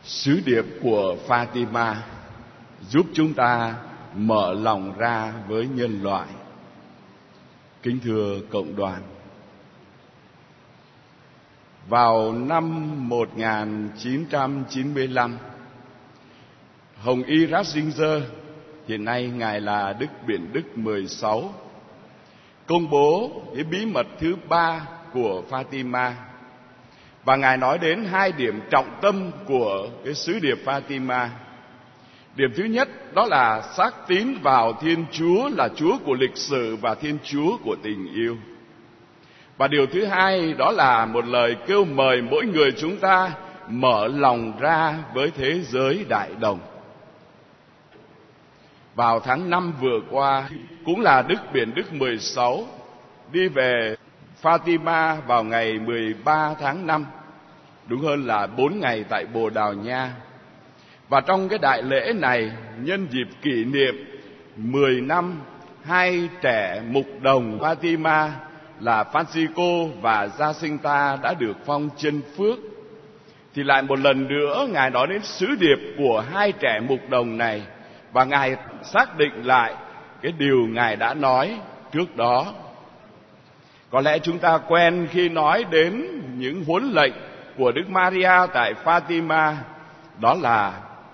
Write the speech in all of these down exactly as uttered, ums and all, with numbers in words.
Sứ điệp của Fatima giúp chúng ta mở lòng ra với nhân loại. Kính thưa cộng đoàn, vào năm một nghìn chín trăm chín mươi lăm, Hồng Y Ratzinger, hiện nay Ngài là Đức Biển Đức mười sáu, công bố cái bí mật thứ ba của Fatima. Và Ngài nói đến hai điểm trọng tâm của cái sứ điệp Fatima. Điểm thứ nhất đó là xác tín vào Thiên Chúa là Chúa của lịch sử và Thiên Chúa của tình yêu. Và điều thứ hai đó là một lời kêu mời mỗi người chúng ta mở lòng ra với thế giới đại đồng. Vào tháng năm vừa qua, cũng là Đức Biển Đức mười sáu đi về Fatima vào ngày mười ba tháng năm, đúng hơn là bốn ngày tại Bồ Đào Nha. Và trong cái đại lễ này, nhân dịp kỷ niệm mười năm hai trẻ mục đồng Fatima là Francisco và Jacinta đã được phong chân phước, thì lại một lần nữa Ngài nói đến sứ điệp của hai trẻ mục đồng này, và Ngài xác định lại cái điều Ngài đã nói trước đó. Có lẽ chúng ta quen khi nói đến những huấn lệnh của Đức Maria tại Fatima, đó là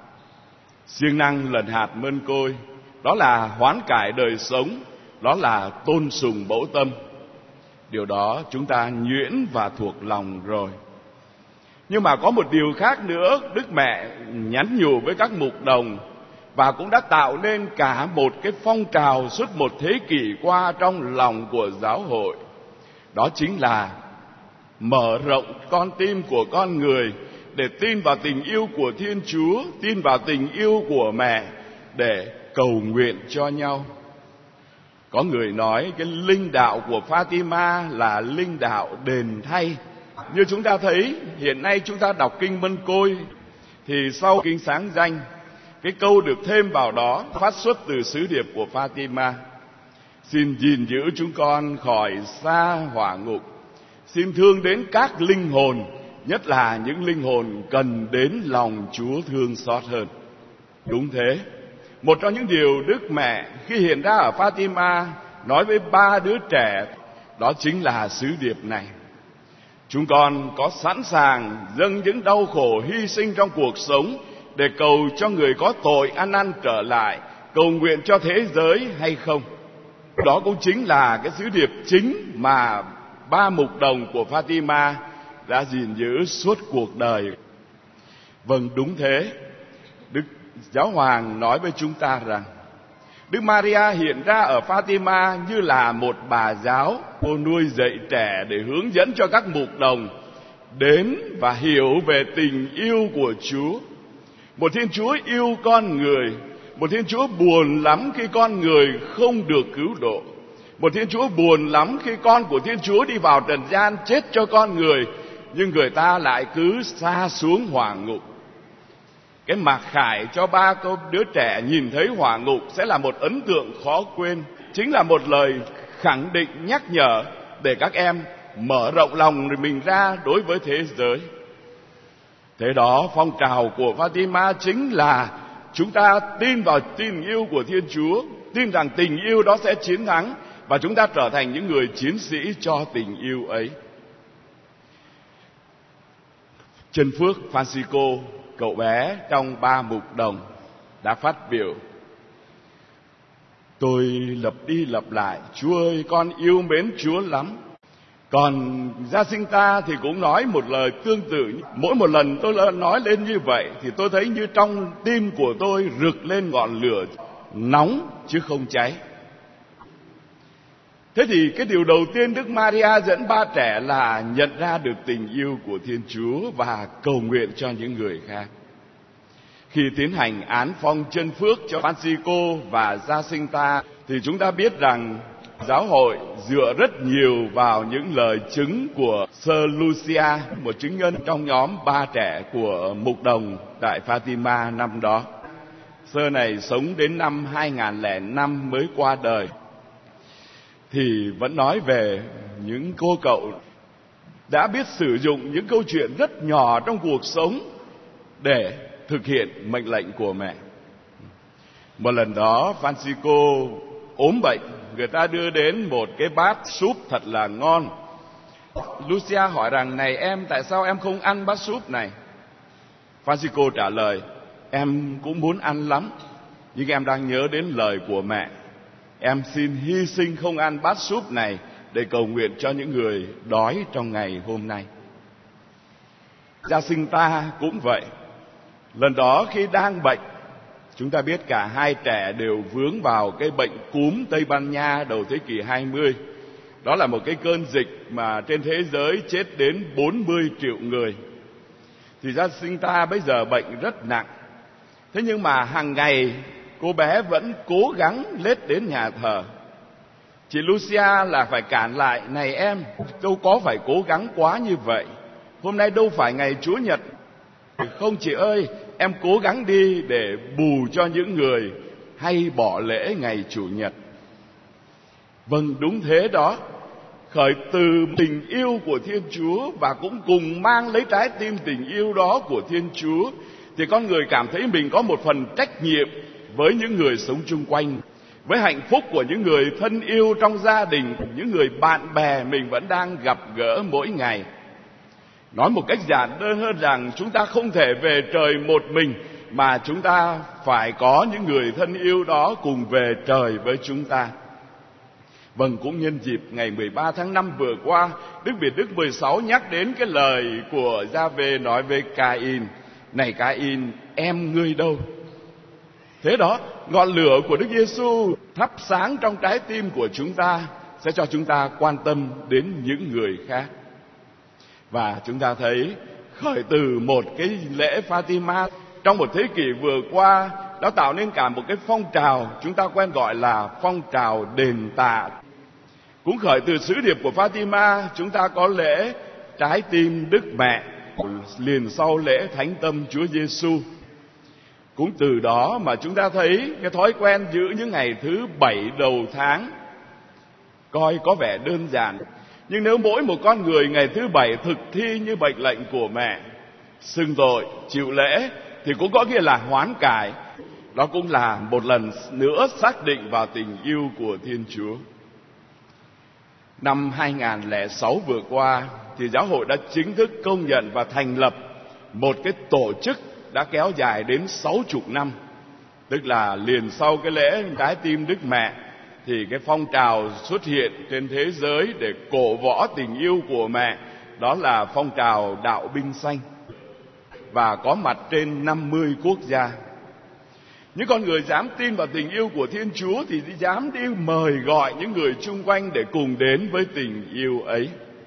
siêng năng lần hạt mân côi, đó là hoán cải đời sống, đó là tôn sùng mẫu tâm. Điều đó chúng ta nhuyễn và thuộc lòng rồi. Nhưng mà có một điều khác nữa Đức Mẹ nhắn nhủ với các mục đồng, và cũng đã tạo nên cả một cái phong trào suốt một thế kỷ qua trong lòng của giáo hội. Đó chính là mở rộng con tim của con người để tin vào tình yêu của Thiên Chúa, tin vào tình yêu của mẹ để cầu nguyện cho nhau. Có người nói cái linh đạo của Fatima là linh đạo đền thay. Như chúng ta thấy, hiện nay chúng ta đọc kinh Mân Côi, thì sau kinh Sáng Danh, cái câu được thêm vào đó phát xuất từ sứ điệp của Fatima: xin gìn giữ chúng con khỏi xa hỏa ngục, xin thương đến các linh hồn, nhất là những linh hồn cần đến lòng Chúa thương xót hơn. Đúng thế, một trong những điều Đức Mẹ khi hiện ra ở Fatima nói với ba đứa trẻ, đó chính là sứ điệp này: chúng con có sẵn sàng dâng những đau khổ hy sinh trong cuộc sống để cầu cho người có tội ăn năn trở lại, cầu nguyện cho thế giới hay không? Đó cũng chính là cái sứ điệp chính mà ba mục đồng của Fatima đã gìn giữ suốt cuộc đời. Vâng, đúng thế. Đức Giáo Hoàng nói với chúng ta rằng Đức Maria hiện ra ở Fatima như là một bà giáo, cô nuôi dạy trẻ để hướng dẫn cho các mục đồng đến và hiểu về tình yêu của Chúa. Một Thiên Chúa yêu con người, một Thiên Chúa buồn lắm khi con người không được cứu độ, một Thiên Chúa buồn lắm khi con của Thiên Chúa đi vào trần gian chết cho con người, nhưng người ta lại cứ sa xuống hỏa ngục. Cái mặc khải cho ba cô đứa trẻ nhìn thấy hỏa ngục sẽ là một ấn tượng khó quên, chính là một lời khẳng định nhắc nhở để các em mở rộng lòng mình ra đối với thế giới. Thế đó, phong trào của Fatima chính là chúng ta tin vào tình yêu của Thiên Chúa, tin rằng tình yêu đó sẽ chiến thắng, và chúng ta trở thành những người chiến sĩ cho tình yêu ấy. Chân Phước Francisco, cậu bé trong ba mục đồng, đã phát biểu: tôi lặp đi lặp lại, Chúa ơi, con yêu mến Chúa lắm. Còn Jacinta thì cũng nói một lời tương tự. Mỗi một lần tôi nói lên như vậy thì tôi thấy như trong tim của tôi rực lên ngọn lửa nóng chứ không cháy. Thế thì cái điều đầu tiên Đức Maria dẫn ba trẻ là nhận ra được tình yêu của Thiên Chúa và cầu nguyện cho những người khác. Khi tiến hành án phong chân phước cho Francisco và Jacinta thì chúng ta biết rằng giáo hội dựa rất nhiều vào những lời chứng của Sơ Lucia, một chứng nhân trong nhóm ba trẻ của mục đồng tại Fatima năm đó. Sơ này sống đến năm hai nghìn không trăm lẻ năm mới qua đời. Thì vẫn nói về những cô cậu đã biết sử dụng những câu chuyện rất nhỏ trong cuộc sống để thực hiện mệnh lệnh của mẹ. Một lần đó Francisco ốm bệnh, người ta đưa đến một cái bát súp thật là ngon. Lucia hỏi rằng: này em, tại sao em không ăn bát súp này? Francisco trả lời: em cũng muốn ăn lắm, nhưng em đang nhớ đến lời của mẹ. Em xin hy sinh không ăn bát súp này để cầu nguyện cho những người đói trong ngày hôm nay. Jacinta cũng vậy. Lần đó khi đang bệnh, chúng ta biết cả hai trẻ đều vướng vào cái bệnh cúm Tây Ban Nha đầu thế kỷ hai mươi. Đó là một cái cơn dịch mà trên thế giới chết đến bốn mươi triệu người. Thì Jacinta bây giờ bệnh rất nặng. Thế nhưng mà hàng ngày cô bé vẫn cố gắng lết đến nhà thờ. Chị Lucia là phải cản lại: này em, đâu có phải cố gắng quá như vậy. Hôm nay đâu phải ngày Chúa Nhật. Không chị ơi, em cố gắng đi để bù cho những người hay bỏ lễ ngày Chủ nhật. Vâng, đúng thế đó. Khởi từ tình yêu của Thiên Chúa và cũng cùng mang lấy trái tim tình yêu đó của Thiên Chúa, thì con người cảm thấy mình có một phần trách nhiệm với những người sống chung quanh, với hạnh phúc của những người thân yêu trong gia đình, những người bạn bè mình vẫn đang gặp gỡ mỗi ngày. Nói một cách giản đơn hơn rằng chúng ta không thể về trời một mình, mà chúng ta phải có những người thân yêu đó cùng về trời với chúng ta. Vâng, cũng nhân dịp ngày mười ba tháng năm vừa qua, Đức Biệt Đức mười sáu nhắc đến cái lời của Gia-vê nói với Ca-in: này Ca-in, em ngươi đâu? Thế đó, ngọn lửa của Đức Giêsu thắp sáng trong trái tim của chúng ta sẽ cho chúng ta quan tâm đến những người khác. Và chúng ta thấy khởi từ một cái lễ Fatima trong một thế kỷ vừa qua đã tạo nên cả một cái phong trào chúng ta quen gọi là phong trào đền tạ. Cũng khởi từ sứ điệp của Fatima, chúng ta có lễ Trái tim Đức Mẹ, liền sau lễ Thánh Tâm Chúa Giêsu. Cũng từ đó mà chúng ta thấy cái thói quen giữ những ngày thứ bảy đầu tháng coi có vẻ đơn giản, nhưng nếu mỗi một con người ngày thứ bảy thực thi như mệnh lệnh của mẹ, xưng tội, chịu lễ, thì cũng có nghĩa là hoán cải. Đó cũng là một lần nữa xác định vào tình yêu của Thiên Chúa. Năm hai nghìn không trăm lẻ sáu vừa qua thì giáo hội đã chính thức công nhận và thành lập một cái tổ chức đã kéo dài đến sáu chục năm. Tức là liền sau cái lễ Trái tim Đức Mẹ thì cái phong trào xuất hiện trên thế giới để cổ võ tình yêu của mẹ, đó là phong trào đạo binh xanh, và có mặt trên năm mươi quốc gia. Những con người dám tin vào tình yêu của Thiên Chúa thì dám đi mời gọi những người chung quanh để cùng đến với tình yêu ấy.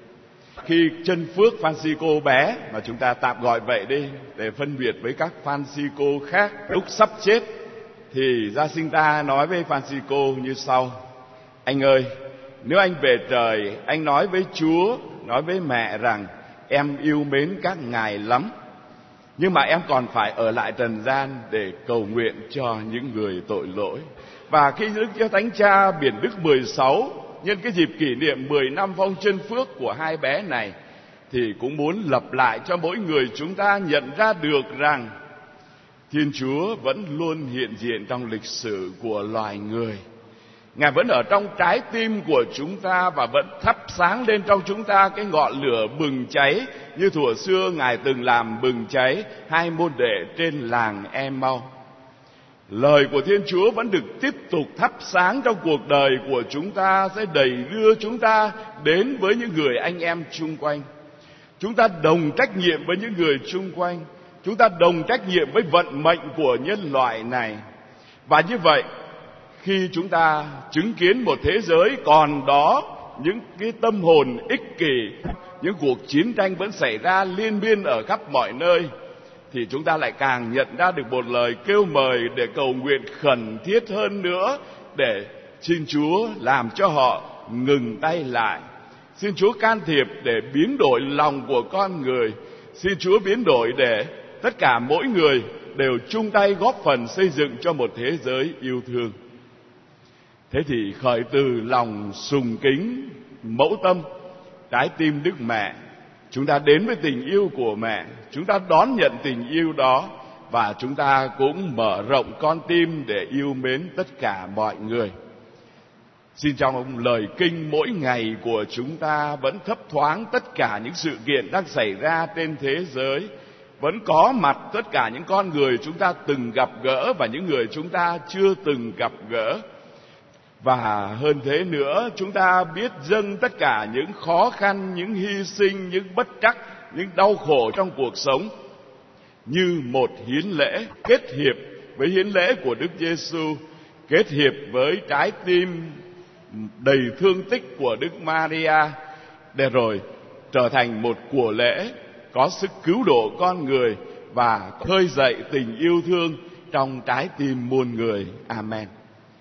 Khi chân phước Francisco bé, mà chúng ta tạm gọi vậy đi để phân biệt với các Francisco khác, lúc sắp chết thì Jacinta nói với Francisco như sau: anh ơi, nếu anh về trời, anh nói với Chúa, nói với mẹ rằng em yêu mến các ngài lắm, nhưng mà em còn phải ở lại trần gian để cầu nguyện cho những người tội lỗi. Và khi Đức Chúa Thánh Cha Biển Đức mười sáu nhân cái dịp kỷ niệm mười năm phong chân phước của hai bé này, thì cũng muốn lập lại cho mỗi người chúng ta nhận ra được rằng Thiên Chúa vẫn luôn hiện diện trong lịch sử của loài người. Ngài vẫn ở trong trái tim của chúng ta và vẫn thắp sáng lên trong chúng ta cái ngọn lửa bừng cháy như thuở xưa Ngài từng làm bừng cháy hai môn đệ trên làng Em-mau. Lời của Thiên Chúa vẫn được tiếp tục thắp sáng trong cuộc đời của chúng ta, sẽ đẩy đưa chúng ta đến với những người anh em chung quanh. Chúng ta đồng trách nhiệm với những người chung quanh. Chúng ta đồng trách nhiệm với vận mệnh của nhân loại này. Và như vậy, khi chúng ta chứng kiến một thế giới còn đó những cái tâm hồn ích kỷ, những cuộc chiến tranh vẫn xảy ra liên miên ở khắp mọi nơi, thì chúng ta lại càng nhận ra được một lời kêu mời để cầu nguyện khẩn thiết hơn nữa, để xin Chúa làm cho họ ngừng tay lại. Xin Chúa can thiệp để biến đổi lòng của con người. Xin Chúa biến đổi để tất cả mỗi người đều chung tay góp phần xây dựng cho một thế giới yêu thương. Thế thì khởi từ lòng sùng kính mẫu tâm Trái tim Đức Mẹ, Chúng ta đến với tình yêu của mẹ, chúng ta đón nhận tình yêu đó, và chúng ta cũng mở rộng con tim để yêu mến tất cả mọi người. Xin trong lời kinh mỗi ngày của chúng ta vẫn thấp thoáng tất cả những sự kiện đang xảy ra trên thế giới, vẫn có mặt tất cả những con người chúng ta từng gặp gỡ và những người chúng ta chưa từng gặp gỡ. Và hơn thế nữa, chúng ta biết dâng tất cả những khó khăn, những hy sinh, những bất trắc, những đau khổ trong cuộc sống như một hiến lễ, kết hiệp với hiến lễ của Đức Giêsu, kết hiệp với trái tim đầy thương tích của Đức Maria, để rồi trở thành một của lễ có sức cứu độ con người và khơi dậy tình yêu thương trong trái tim muôn người. Amen.